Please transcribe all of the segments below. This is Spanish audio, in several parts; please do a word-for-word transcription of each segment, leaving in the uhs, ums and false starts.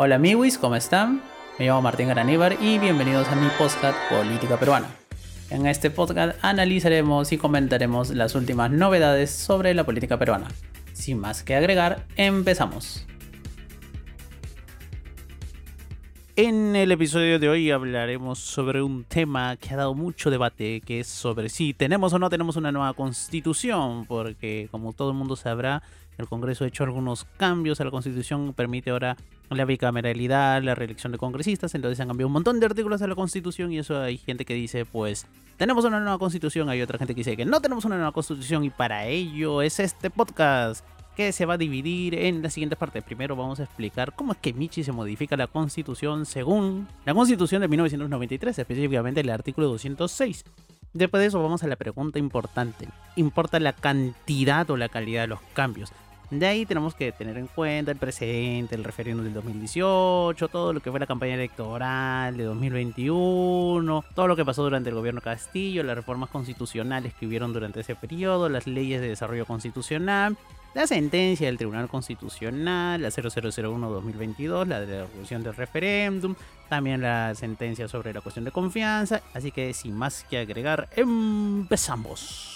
Hola amigos, ¿cómo están? Me llamo Martín Garaníbar y bienvenidos a mi podcast Política Peruana. En este podcast analizaremos y comentaremos las últimas novedades sobre la política peruana. Sin más que agregar, empezamos. En el episodio de hoy hablaremos sobre un tema que ha dado mucho debate, que es sobre si tenemos o no tenemos una nueva constitución, porque como todo el mundo sabrá, el Congreso ha hecho algunos cambios a la constitución, permite ahora la bicameralidad, la reelección de congresistas, entonces han cambiado un montón de artículos a la constitución y eso hay gente que dice pues tenemos una nueva constitución, hay otra gente que dice que no tenemos una nueva constitución y para ello es este podcast, que se va a dividir en las siguientes partes. Primero vamos a explicar cómo es que Michi se modifica la Constitución según la Constitución de mil novecientos noventa y tres, específicamente el artículo doscientos seis. Después de eso vamos a la pregunta importante. ¿Importa la cantidad o la calidad de los cambios? De ahí tenemos que tener en cuenta el presente, el referéndum del dos mil dieciocho, todo lo que fue la campaña electoral de dos mil veintiuno, todo lo que pasó durante el gobierno Castillo, las reformas constitucionales que hubieron durante ese periodo, las leyes de desarrollo constitucional, la sentencia del Tribunal Constitucional, la cero cero cero uno dos mil veintidós, la de la devolución del referéndum, también la sentencia sobre la cuestión de confianza. Así que sin más que agregar, empezamos.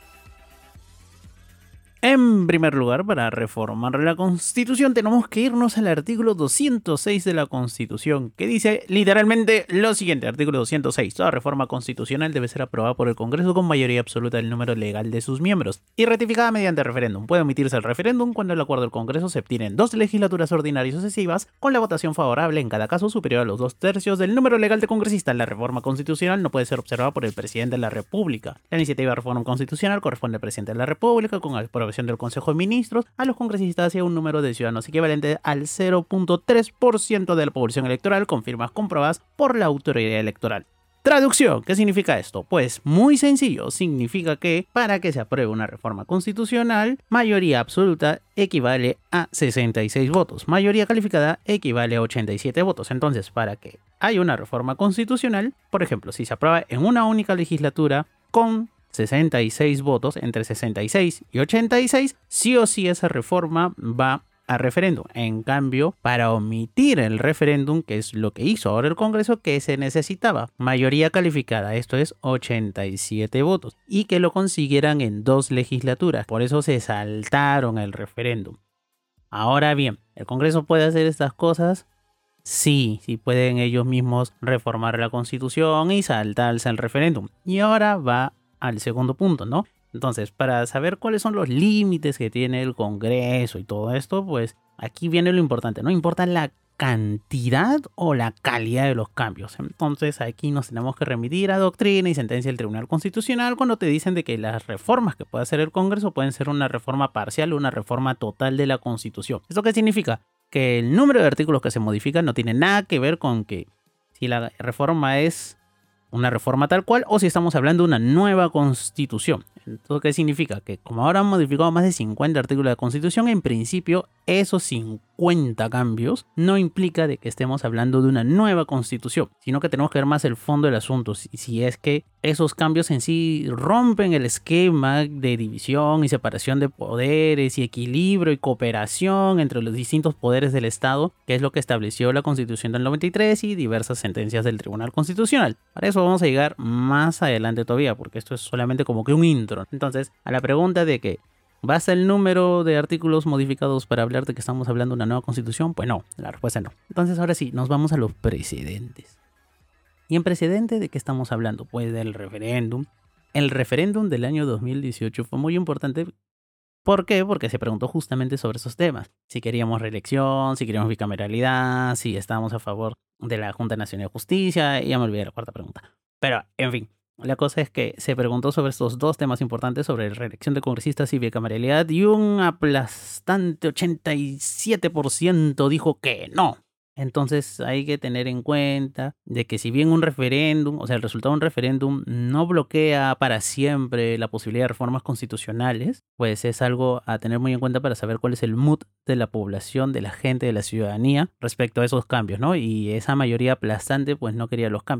En primer lugar, para reformar la Constitución tenemos que irnos al artículo doscientos seis de la Constitución, que dice literalmente lo siguiente. Artículo doscientos seis. Toda reforma constitucional debe ser aprobada por el Congreso con mayoría absoluta del número legal de sus miembros y ratificada mediante referéndum. Puede omitirse el referéndum cuando el acuerdo del Congreso se obtiene en dos legislaturas ordinarias sucesivas, con la votación favorable en cada caso superior a los dos tercios del número legal de congresistas. La reforma constitucional no puede ser observada por el presidente de la República. La iniciativa de reforma constitucional corresponde al presidente de la República con aprobación del Consejo de Ministros, a los congresistas y a un número de ciudadanos equivalente al cero punto tres por ciento de la población electoral con firmas comprobadas por la autoridad electoral. Traducción, ¿qué significa esto? Pues muy sencillo, significa que para que se apruebe una reforma constitucional, mayoría absoluta equivale a sesenta y seis votos, mayoría calificada equivale a ochenta y siete votos. Entonces, para que haya una reforma constitucional, por ejemplo, si se aprueba en una única legislatura con sesenta y seis votos, entre sesenta y seis y ochenta y seis, sí o sí esa reforma va a referéndum. En cambio, para omitir el referéndum, que es lo que hizo ahora el Congreso, que se necesitaba mayoría calificada, esto es ochenta y siete votos, y que lo consiguieran en dos legislaturas. Por eso se saltaron el referéndum. Ahora bien, ¿el Congreso puede hacer estas cosas? Sí, sí pueden ellos mismos reformar la Constitución y saltarse el referéndum. Y ahora va al segundo punto, ¿no? Entonces, para saber cuáles son los límites que tiene el Congreso y todo esto, pues aquí viene lo importante, ¿no? Importa la cantidad o la calidad de los cambios. Entonces, aquí nos tenemos que remitir a doctrina y sentencia del Tribunal Constitucional cuando te dicen de que las reformas que puede hacer el Congreso pueden ser una reforma parcial o una reforma total de la Constitución. ¿Esto qué significa? Que el número de artículos que se modifican no tiene nada que ver con que si la reforma es una reforma tal cual o si estamos hablando de una nueva constitución. Entonces, ¿qué significa? Que como ahora han modificado más de cincuenta artículos de la Constitución, en principio esos cincuenta cambios no implica de que estemos hablando de una nueva constitución, sino que tenemos que ver más el fondo del asunto, si, si es que esos cambios en sí rompen el esquema de división y separación de poderes y equilibrio y cooperación entre los distintos poderes del Estado, que es lo que estableció la Constitución del noventa y tres y diversas sentencias del Tribunal Constitucional. Para eso vamos a llegar más adelante todavía, porque esto es solamente como que un intro. Entonces, a la pregunta de que ¿basta el número de artículos modificados para hablar de que estamos hablando de una nueva constitución? Pues no, la respuesta no. Entonces ahora sí, nos vamos a los precedentes. ¿Y en precedente de qué estamos hablando? Pues del referéndum. El referéndum del año dos mil dieciocho fue muy importante. ¿Por qué? Porque se preguntó justamente sobre esos temas. Si queríamos reelección, si queríamos bicameralidad, si estábamos a favor de la Junta Nacional de Justicia. Y ya me olvidé la cuarta pregunta. Pero, en fin. La cosa es que se preguntó sobre estos dos temas importantes, sobre la reelección de congresistas y bicameralidad, y un aplastante ochenta y siete por ciento dijo que no. Entonces hay que tener en cuenta de que si bien un referéndum, o sea, el resultado de un referéndum no bloquea para siempre la posibilidad de reformas constitucionales, pues es algo a tener muy en cuenta para saber cuál es el mood de la población, de la gente, de la ciudadanía respecto a esos cambios, ¿no? Y esa mayoría aplastante pues no quería los cambios.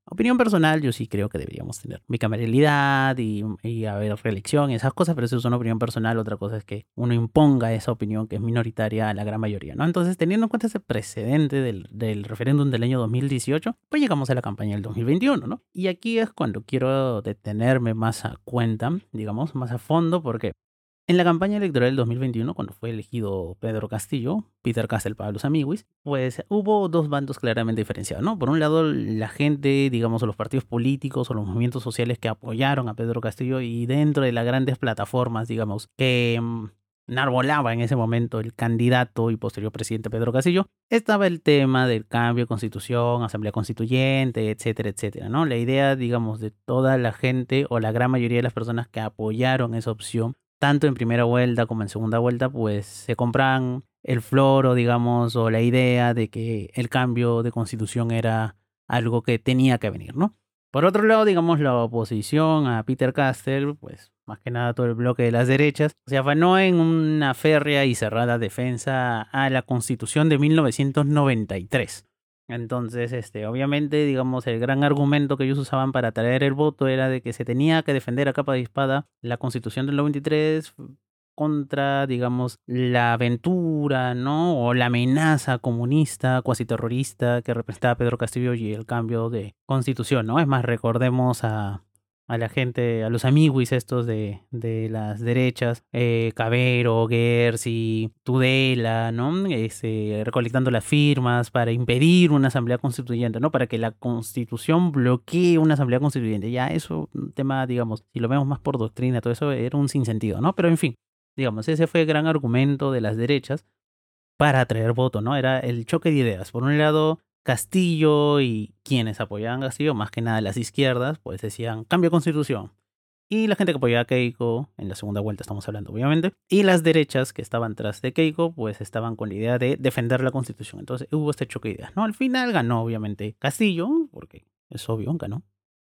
Opinión personal, yo sí creo que deberíamos tener bicameralidad y, y haber reelección y esas cosas, pero eso es una opinión personal. Otra cosa es que uno imponga esa opinión que es minoritaria a la gran mayoría, ¿no? Entonces, teniendo en cuenta ese precedente del, del referéndum del año dos mil dieciocho, pues llegamos a la campaña del dos mil veintiuno, ¿no? Y aquí es cuando quiero detenerme más a cuenta, digamos, más a fondo, porque en la campaña electoral del dos mil veintiuno, cuando fue elegido Pedro Castillo, Peter Castell para los amiguis, pues hubo dos bandos claramente diferenciados, ¿no? Por un lado, la gente, digamos, o los partidos políticos o los movimientos sociales que apoyaron a Pedro Castillo, y dentro de las grandes plataformas, digamos, que mmm, enarbolaba en ese momento el candidato y posterior presidente Pedro Castillo, estaba el tema del cambio de constitución, asamblea constituyente, etcétera, etcétera, ¿no? La idea, digamos, de toda la gente o la gran mayoría de las personas que apoyaron esa opción, tanto en primera vuelta como en segunda vuelta, pues se compran el floro, digamos, o la idea de que el cambio de constitución era algo que tenía que venir, ¿no? Por otro lado, digamos, la oposición a Peter Castell, pues más que nada todo el bloque de las derechas, se afanó en una férrea y cerrada defensa a la Constitución de mil novecientos noventa y tres. Entonces, este, obviamente, digamos, el gran argumento que ellos usaban para atraer el voto era de que se tenía que defender a capa de espada la Constitución del noventa y tres contra, digamos, la aventura, ¿no? O la amenaza comunista, cuasi terrorista que representaba Pedro Castillo y el cambio de constitución, ¿no? Es más, recordemos a... a la gente, a los amiguis estos de, de las derechas, eh, Cabero, Gersi, Tudela, ¿no? Este, recolectando las firmas para impedir una asamblea constituyente, ¿no? Para que la constitución bloquee una asamblea constituyente. Ya eso, un tema, digamos, si lo vemos más por doctrina, todo eso era un sinsentido, ¿no? Pero en fin, digamos, ese fue el gran argumento de las derechas para atraer voto, ¿no? Era el choque de ideas. Por un lado, Castillo y quienes apoyaban a Castillo, más que nada las izquierdas, pues decían cambio de constitución. Y la gente que apoyaba a Keiko, en la segunda vuelta estamos hablando obviamente, y las derechas que estaban tras de Keiko, pues estaban con la idea de defender la constitución. Entonces hubo este choque de ideas, ¿no? Al final ganó obviamente Castillo, porque es obvio, ganó.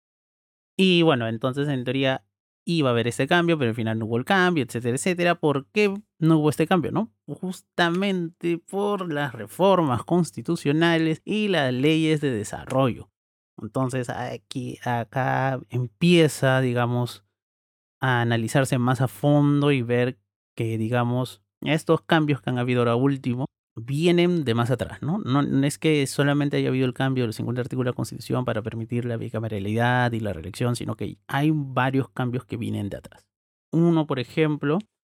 Y bueno, entonces en teoría iba a haber ese cambio, pero al final no hubo el cambio, etcétera, etcétera. ¿Por qué no hubo este cambio, no? Justamente por las reformas constitucionales y las leyes de desarrollo. Entonces aquí, acá empieza, digamos, a analizarse más a fondo y ver que, digamos, estos cambios que han habido ahora último vienen de más atrás, ¿no? No, no es que solamente haya habido el cambio del cincuenta artículo de la Constitución para permitir la bicameralidad y la reelección, sino que hay varios cambios que vienen de atrás. Uno, por ejemplo,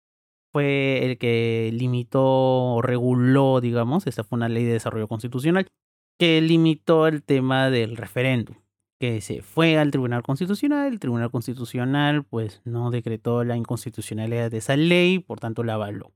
fue el que limitó o reguló, digamos, esta fue una ley de desarrollo constitucional, que limitó el tema del referéndum, que se fue al Tribunal Constitucional. El Tribunal Constitucional pues no decretó la inconstitucionalidad de esa ley, por tanto la avaló.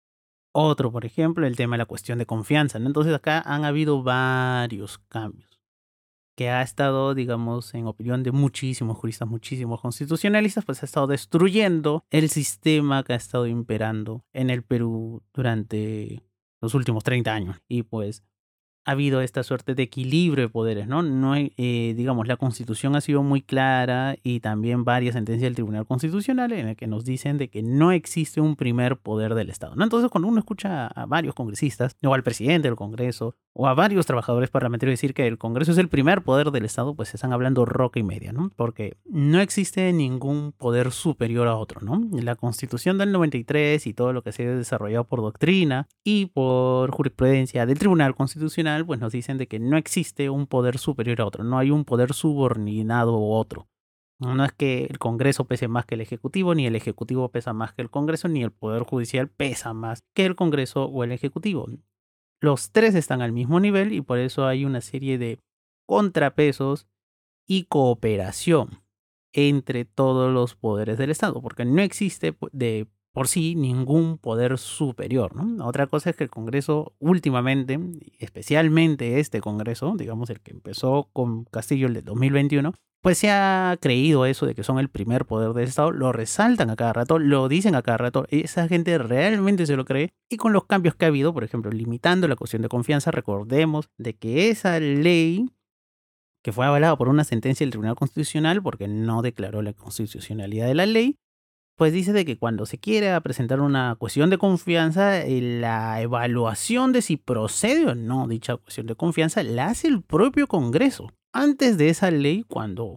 Otro, por ejemplo, el tema de la cuestión de confianza, ¿no? Entonces acá han habido varios cambios que ha estado, digamos, en opinión de muchísimos juristas, muchísimos constitucionalistas, pues ha estado destruyendo el sistema que ha estado imperando en el Perú durante los últimos treinta años. Y pues ha habido esta suerte de equilibrio de poderes, ¿no? No hay, eh, digamos, la Constitución ha sido muy clara y también varias sentencias del Tribunal Constitucional en el que nos dicen de que no existe un primer poder del Estado, ¿no? Entonces, cuando uno escucha a varios congresistas, o al presidente del Congreso, o a varios trabajadores parlamentarios decir que el Congreso es el primer poder del Estado, pues están hablando roca y media, ¿no? Porque no existe ningún poder superior a otro, ¿no? La Constitución del noventa y tres y todo lo que se ha desarrollado por doctrina y por jurisprudencia del Tribunal Constitucional, pues nos dicen de que no existe un poder superior a otro, no hay un poder subordinado a otro. No es que el Congreso pese más que el Ejecutivo, ni el Ejecutivo pesa más que el Congreso, ni el Poder Judicial pesa más que el Congreso o el Ejecutivo. Los tres están al mismo nivel y por eso hay una serie de contrapesos y cooperación entre todos los poderes del Estado, porque no existe de por sí ningún poder superior, ¿no? Otra cosa es que el Congreso últimamente, especialmente este Congreso, digamos el que empezó con Castillo el de dos mil veintiuno, pues se ha creído eso de que son el primer poder del Estado, lo resaltan a cada rato, lo dicen a cada rato, esa gente realmente se lo cree, y con los cambios que ha habido, por ejemplo, limitando la cuestión de confianza, recordemos de que esa ley que fue avalada por una sentencia del Tribunal Constitucional, porque no declaró la constitucionalidad de la ley, pues dice de que cuando se quiere presentar una cuestión de confianza, la evaluación de si procede o no dicha cuestión de confianza la hace el propio Congreso. Antes de esa ley, cuando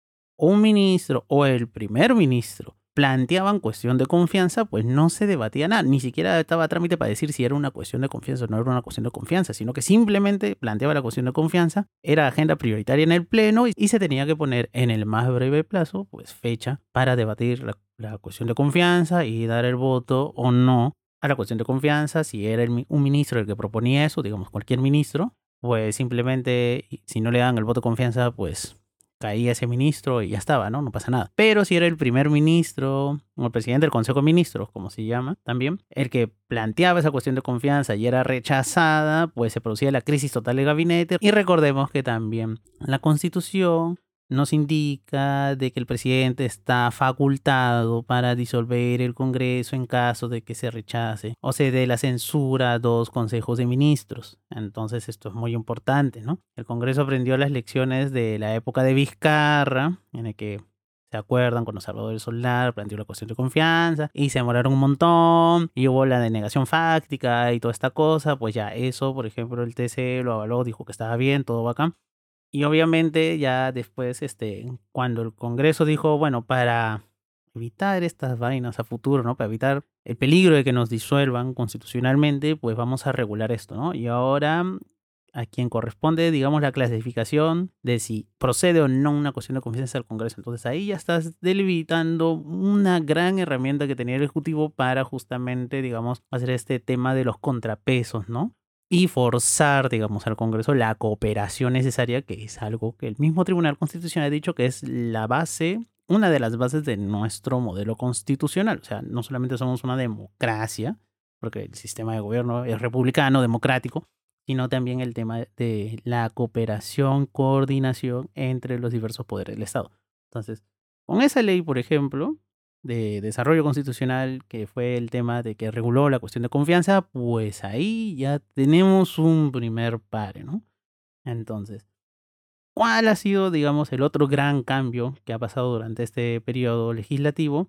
un ministro o el primer ministro planteaban cuestión de confianza, pues no se debatía nada, ni siquiera estaba a trámite para decir si era una cuestión de confianza o no era una cuestión de confianza, sino que simplemente planteaba la cuestión de confianza, era agenda prioritaria en el pleno y, y se tenía que poner en el más breve plazo, pues fecha para debatir la, la cuestión de confianza y dar el voto o no a la cuestión de confianza. Si era el, un ministro el que proponía eso, digamos cualquier ministro, pues simplemente si no le dan el voto de confianza, pues caía ese ministro y ya estaba, ¿no? No pasa nada. Pero si era el primer ministro o el presidente del Consejo de Ministros, como se llama también, el que planteaba esa cuestión de confianza y era rechazada, pues se producía la crisis total del gabinete. Y recordemos que también la Constitución nos indica de que el presidente está facultado para disolver el Congreso en caso de que se rechace o se dé la censura a dos consejos de ministros. Entonces esto es muy importante, ¿no? El Congreso aprendió las lecciones de la época de Vizcarra, en el que ¿se acuerdan? Cuando Salvador del Solar planteó la cuestión de confianza y se demoraron un montón y hubo la denegación fáctica y toda esta cosa. Pues ya eso, por ejemplo, el T C lo avaló, dijo que estaba bien, todo bacán. Y obviamente ya después, este, cuando el Congreso dijo, bueno, para evitar estas vainas a futuro, ¿no? Para evitar el peligro de que nos disuelvan constitucionalmente, pues vamos a regular esto, ¿no? Y ahora a quien corresponde, digamos, la clasificación de si procede o no una cuestión de confianza al Congreso. Entonces ahí ya estás delimitando una gran herramienta que tenía el Ejecutivo para justamente, digamos, hacer este tema de los contrapesos, ¿no? Y forzar, digamos, al Congreso la cooperación necesaria, que es algo que el mismo Tribunal Constitucional ha dicho que es la base, una de las bases de nuestro modelo constitucional. O sea, no solamente somos una democracia, porque el sistema de gobierno es republicano, democrático, sino también el tema de la cooperación, coordinación entre los diversos poderes del Estado. Entonces, con esa ley, por ejemplo, de desarrollo constitucional, que fue el tema de que reguló la cuestión de confianza, pues ahí ya tenemos un primer pare, ¿no? Entonces, ¿cuál ha sido, digamos, el otro gran cambio que ha pasado durante este periodo legislativo?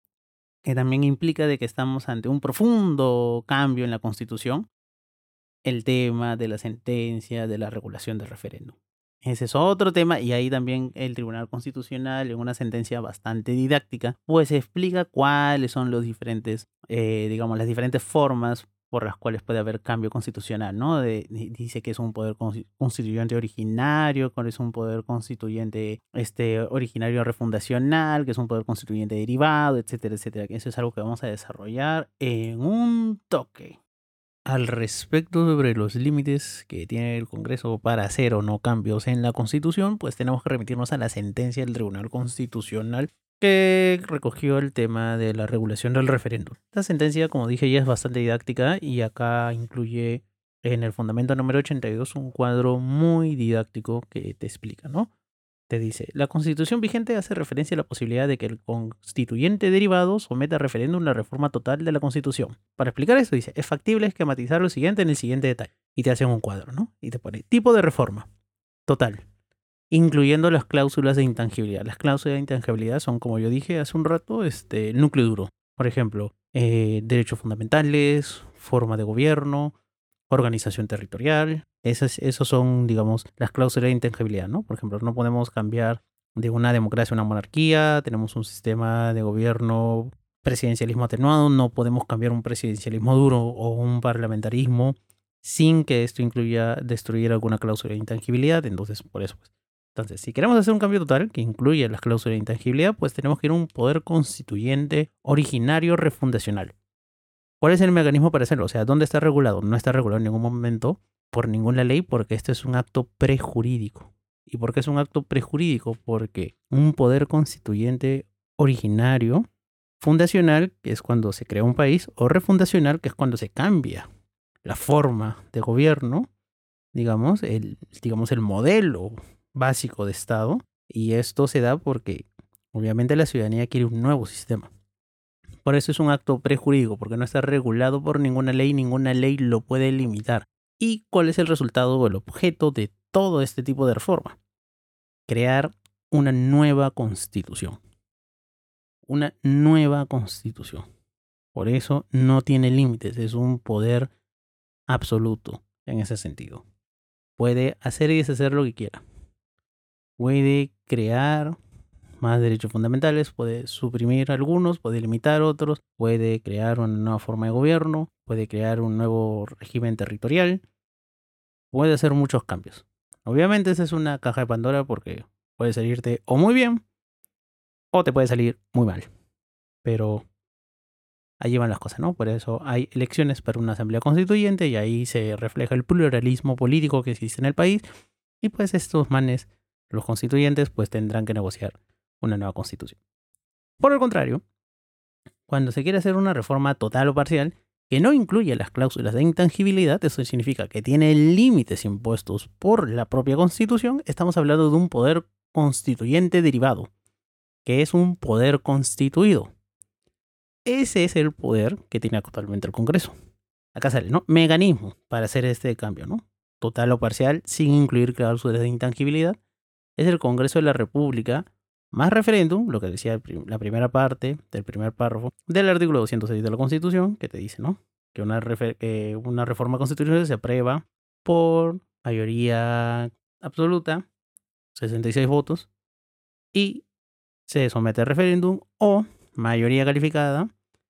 Que también implica de que estamos ante un profundo cambio en la Constitución, el tema de la sentencia de la regulación del referéndum. Ese es otro tema y ahí también el Tribunal Constitucional, en una sentencia bastante didáctica, pues explica cuáles son los diferentes, eh, digamos, las diferentes formas por las cuales puede haber cambio constitucional, ¿no? De, de, dice que es un poder constituyente originario, que es un poder constituyente este, originario refundacional, que es un poder constituyente derivado, etcétera, etcétera. Eso es algo que vamos a desarrollar en un toque. Al respecto sobre los límites que tiene el Congreso para hacer o no cambios en la Constitución, pues tenemos que remitirnos a la sentencia del Tribunal Constitucional que recogió el tema de la regulación del referéndum. Esta sentencia, como dije, ya es bastante didáctica y acá incluye en el fundamento número ochenta y dos un cuadro muy didáctico que te explica, ¿no? Te dice, la Constitución vigente hace referencia a la posibilidad de que el constituyente derivado someta a referéndum la reforma total de la Constitución. Para explicar esto dice, es factible esquematizar lo siguiente en el siguiente detalle. Y te hacen un cuadro, ¿no? Y te pone tipo de reforma total, incluyendo las cláusulas de intangibilidad. Las cláusulas de intangibilidad son, como yo dije hace un rato, este núcleo duro. Por ejemplo, eh, derechos fundamentales, forma de gobierno, organización territorial. Esas, esos son, digamos, las cláusulas de intangibilidad, ¿no? Por ejemplo, no podemos cambiar de una democracia a una monarquía, tenemos un sistema de gobierno presidencialismo atenuado, no podemos cambiar un presidencialismo duro o un parlamentarismo sin que esto incluya destruir alguna cláusula de intangibilidad. Entonces, por eso, pues. Entonces, si queremos hacer un cambio total que incluya las cláusulas de intangibilidad, pues tenemos que ir a un poder constituyente originario refundacional. ¿Cuál es el mecanismo para hacerlo? O sea, ¿dónde está regulado? No está regulado en ningún momento por ninguna ley porque este es un acto prejurídico. ¿Y por qué es un acto prejurídico? Porque un poder constituyente originario, fundacional, que es cuando se crea un país, o refundacional, que es cuando se cambia la forma de gobierno, digamos, el, digamos, el modelo básico de Estado. Y esto se da porque obviamente la ciudadanía quiere un nuevo sistema. Por eso es un acto prejurídico, porque no está regulado por ninguna ley, ninguna ley lo puede limitar. ¿Y cuál es el resultado o el objeto de todo este tipo de reforma? Crear una nueva constitución. Una nueva constitución. Por eso no tiene límites, es un poder absoluto en ese sentido. Puede hacer y deshacer lo que quiera. puede crear más derechos fundamentales, puede suprimir algunos, puede limitar otros, puede crear una nueva forma de gobierno, puede crear un nuevo régimen territorial, puede hacer muchos cambios. Obviamente esa es una caja de Pandora porque puede salirte o muy bien o te puede salir muy mal. Pero ahí van las cosas, ¿no? Por eso hay elecciones para una asamblea constituyente y ahí se refleja el pluralismo político que existe en el país. Y pues estos manes, los constituyentes, pues tendrán que negociar una nueva constitución. Por el contrario, cuando se quiere hacer una reforma total o parcial que no incluye las cláusulas de intangibilidad, eso significa que tiene límites impuestos por la propia Constitución, estamos hablando de un poder constituyente derivado, que es un poder constituido. Ese es el poder que tiene actualmente el Congreso. Acá sale, ¿no? Mecanismo para hacer este cambio, ¿no? Total o parcial, sin incluir cláusulas de intangibilidad. Es el Congreso de la República más referéndum, lo que decía la primera parte del primer párrafo del artículo doscientos seis de la Constitución, que te dice, ¿no? Que una, que una reforma constitucional se aprueba por mayoría absoluta, sesenta y seis votos, y se somete a referéndum o mayoría calificada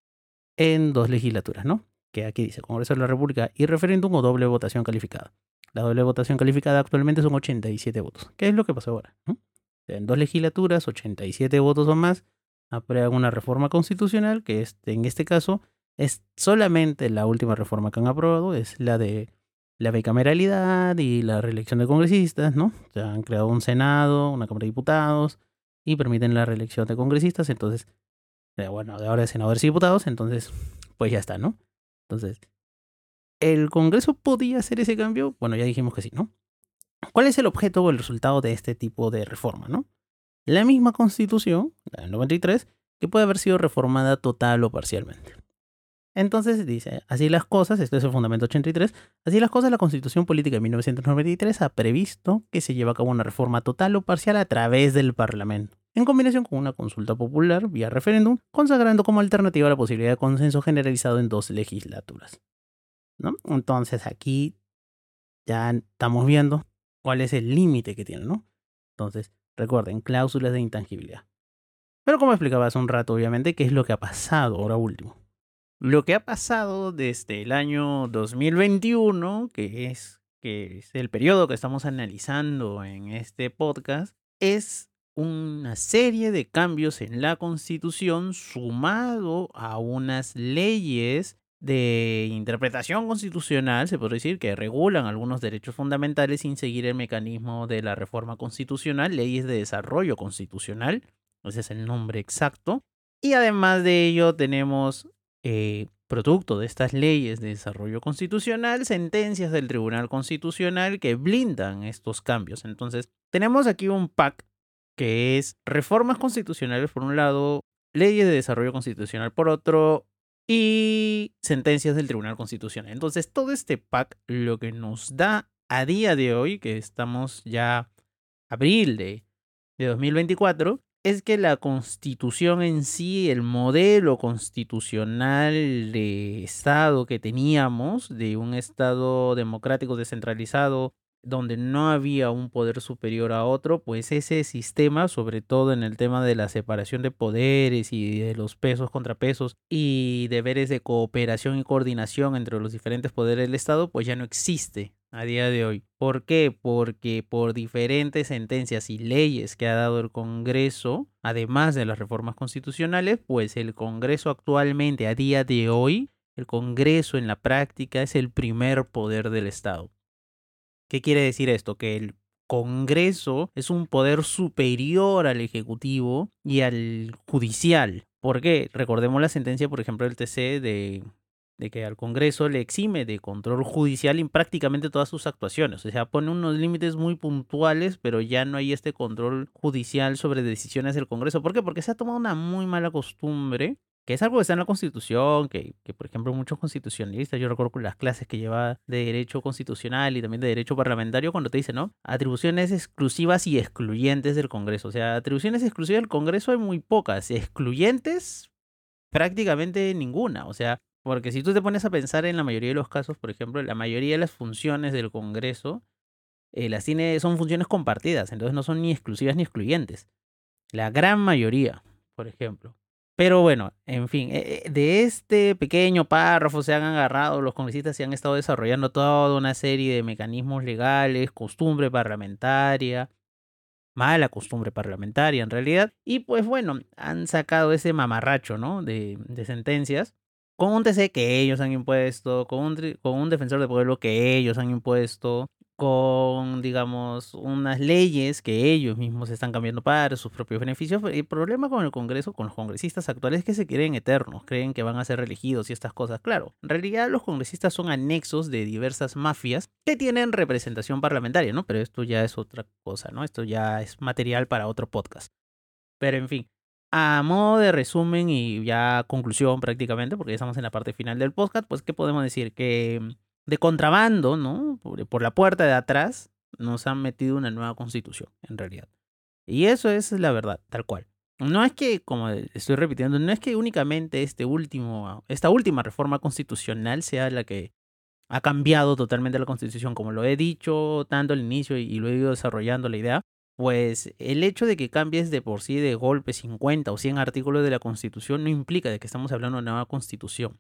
en dos legislaturas, ¿no? Que aquí dice Congreso de la República y referéndum o doble votación calificada. La doble votación calificada actualmente son ochenta y siete votos. ¿Qué es lo que pasó ahora? ¿no? En dos legislaturas, ochenta y siete votos o más, aprueban una reforma constitucional que este, en este caso es solamente la última reforma que han aprobado, es la de la bicameralidad y la reelección de congresistas, ¿no? O sea, han creado un Senado, una Cámara de Diputados y permiten la reelección de congresistas, entonces, bueno, de ahora de senadores y diputados, entonces, pues ya está, ¿no? Entonces, ¿el Congreso podía hacer ese cambio? Bueno, ya dijimos que sí, ¿no? ¿Cuál es el objeto o el resultado de este tipo de reforma, no? La misma Constitución, la del noventa y tres, que puede haber sido reformada total o parcialmente. Entonces dice, así las cosas, esto es el fundamento ochenta y tres, así las cosas, la Constitución Política de mil novecientos noventa y tres ha previsto que se lleve a cabo una reforma total o parcial a través del Parlamento, en combinación con una consulta popular vía referéndum, consagrando como alternativa la posibilidad de consenso generalizado en dos legislaturas, ¿no? Entonces aquí ya estamos viendo cuál es el límite que tiene, ¿no? Entonces, recuerden, cláusulas de intangibilidad. Pero como explicaba hace un rato, obviamente, ¿qué es lo que ha pasado ahora último? Lo que ha pasado desde el año dos mil veintiuno, que es, que es el periodo que estamos analizando en este podcast, es una serie de cambios en la Constitución sumado a unas leyes de interpretación constitucional, se podría decir, que regulan algunos derechos fundamentales sin seguir el mecanismo de la reforma constitucional, leyes de desarrollo constitucional, ese es el nombre exacto. Y además de ello tenemos, eh, producto de estas leyes de desarrollo constitucional, sentencias del Tribunal Constitucional que blindan estos cambios. Entonces, tenemos aquí un pack que es reformas constitucionales por un lado, leyes de desarrollo constitucional por otro, y sentencias del Tribunal Constitucional. Entonces, todo este pack lo que nos da a día de hoy, que estamos ya abril de, de dos mil veinticuatro, es que la Constitución en sí, el modelo constitucional de Estado que teníamos, de un Estado democrático descentralizado, donde no había un poder superior a otro, pues ese sistema, sobre todo en el tema de la separación de poderes y de los pesos, contrapesos y deberes de cooperación y coordinación entre los diferentes poderes del Estado, pues ya no existe a día de hoy. ¿Por qué? Porque por diferentes sentencias y leyes que ha dado el Congreso, además de las reformas constitucionales, pues el Congreso actualmente, a día de hoy, el Congreso en la práctica es el primer poder del Estado. ¿Qué quiere decir esto? Que el Congreso es un poder superior al Ejecutivo y al Judicial. ¿Por qué? Recordemos la sentencia, por ejemplo, del T C de, de que al Congreso le exime de control judicial en prácticamente todas sus actuaciones. O sea, pone unos límites muy puntuales, pero ya no hay este control judicial sobre decisiones del Congreso. ¿Por qué? Porque se ha tomado una muy mala costumbre, que es algo que está en la Constitución, que, que por ejemplo muchos constitucionalistas, yo recuerdo con las clases que llevaba de Derecho Constitucional y también de Derecho Parlamentario, cuando te dicen, ¿no? Atribuciones exclusivas y excluyentes del Congreso. O sea, atribuciones exclusivas del Congreso hay muy pocas, excluyentes prácticamente ninguna. O sea, porque si tú te pones a pensar en la mayoría de los casos, por ejemplo, la mayoría de las funciones del Congreso eh, las tiene, son funciones compartidas, entonces no son ni exclusivas ni excluyentes. La gran mayoría, por ejemplo. Pero bueno, en fin, eh, eh, de este pequeño párrafo se han agarrado los congresistas y han estado desarrollando toda una serie de mecanismos legales, costumbre parlamentaria, mala costumbre parlamentaria en realidad. Y pues bueno, han sacado ese mamarracho, ¿no? De, de sentencias con un T C que ellos han impuesto, con un, tri- con un defensor del pueblo que ellos han impuesto, con, digamos, unas leyes que ellos mismos están cambiando para sus propios beneficios. El problema con el Congreso, con los congresistas actuales, es que se creen eternos, creen que van a ser reelegidos y estas cosas. Claro, en realidad los congresistas son anexos de diversas mafias que tienen representación parlamentaria, ¿no? Pero esto ya es otra cosa, ¿no? Esto ya es material para otro podcast. Pero en fin, a modo de resumen y ya conclusión prácticamente, porque ya estamos en la parte final del podcast, pues ¿qué podemos decir? Que mm, de contrabando, ¿no? Por, por la puerta de atrás nos han metido una nueva constitución, en realidad. Y eso es la verdad, tal cual. No es que, como estoy repitiendo, no es que únicamente este último, esta última reforma constitucional sea la que ha cambiado totalmente la constitución, como lo he dicho tanto al inicio y lo he ido desarrollando la idea. Pues el hecho de que cambies de por sí de golpe cincuenta o cien artículos de la Constitución no implica de que estamos hablando de una nueva Constitución.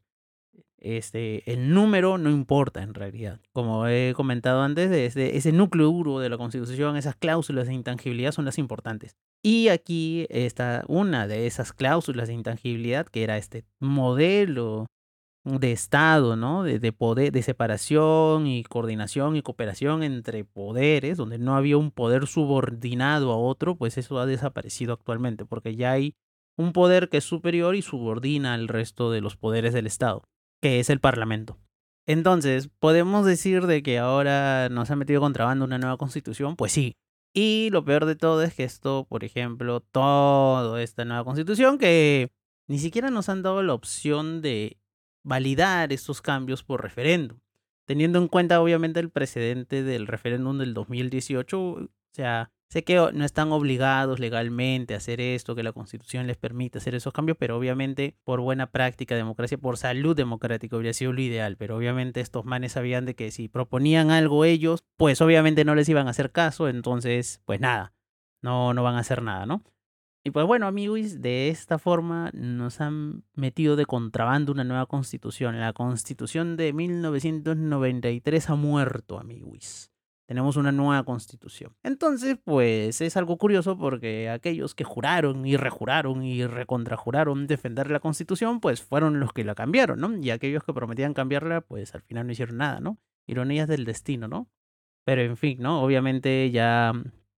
Este, el número no importa en realidad. Como he comentado antes, ese, ese núcleo duro de la Constitución, esas cláusulas de intangibilidad son las importantes. Y aquí está una de esas cláusulas de intangibilidad, que era este modelo de Estado, ¿no? De, de poder, de separación y coordinación y cooperación entre poderes, donde no había un poder subordinado a otro, pues eso ha desaparecido actualmente, porque ya hay un poder que es superior y subordina al resto de los poderes del Estado, que es el Parlamento. Entonces, ¿podemos decir de que ahora nos ha metido contrabando una nueva constitución? Pues sí. Y lo peor de todo es que esto, por ejemplo, toda esta nueva constitución que ni siquiera nos han dado la opción de validar estos cambios por referéndum, teniendo en cuenta obviamente el precedente del referéndum del dos mil dieciocho, o sea, sé que no están obligados legalmente a hacer esto, que la Constitución les permite hacer esos cambios, pero obviamente por buena práctica, democracia, por salud democrática hubiera sido lo ideal, pero obviamente estos manes sabían de que si proponían algo ellos, pues obviamente no les iban a hacer caso, entonces pues nada, no, no van a hacer nada, ¿no? Y pues bueno, amigos, de esta forma nos han metido de contrabando una nueva constitución. La constitución de mil novecientos noventa y tres ha muerto, amigos. Tenemos una nueva constitución. Entonces, pues es algo curioso porque aquellos que juraron y rejuraron y recontrajuraron defender la constitución, pues fueron los que la cambiaron, ¿no? Y aquellos que prometían cambiarla, pues al final no hicieron nada, ¿no? Ironías del destino, ¿no? Pero en fin, ¿no? Obviamente ya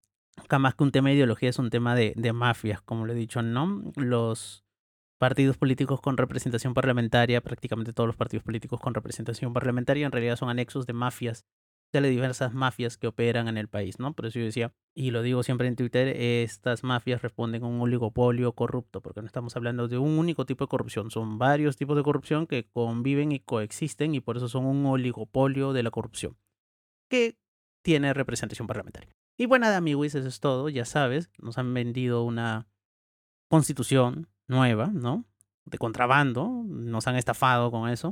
acá más que un tema de ideología es un tema de, de mafias, como lo he dicho, ¿no? Los partidos políticos con representación parlamentaria, prácticamente todos los partidos políticos con representación parlamentaria en realidad son anexos de mafias, de las diversas mafias que operan en el país, ¿no? Por eso yo decía, y lo digo siempre en Twitter, estas mafias responden a un oligopolio corrupto, porque no estamos hablando de un único tipo de corrupción, son varios tipos de corrupción que conviven y coexisten y por eso son un oligopolio de la corrupción, que tiene representación parlamentaria. Y bueno, nada, amigos, eso es todo, ya sabes, nos han vendido una constitución nueva, ¿no? De contrabando, nos han estafado con eso.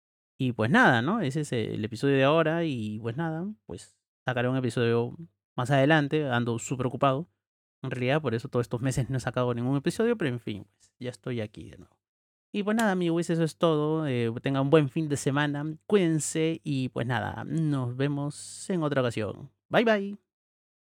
Y pues nada, ¿no? Ese es el episodio de ahora y pues nada, pues sacaré un episodio más adelante, ando súper ocupado. En realidad, por eso todos estos meses no he sacado ningún episodio, pero en fin, pues ya estoy aquí de nuevo. Y pues nada, amigos, eso es todo. Eh, tengan un buen fin de semana, cuídense y pues nada, nos vemos en otra ocasión. Bye bye.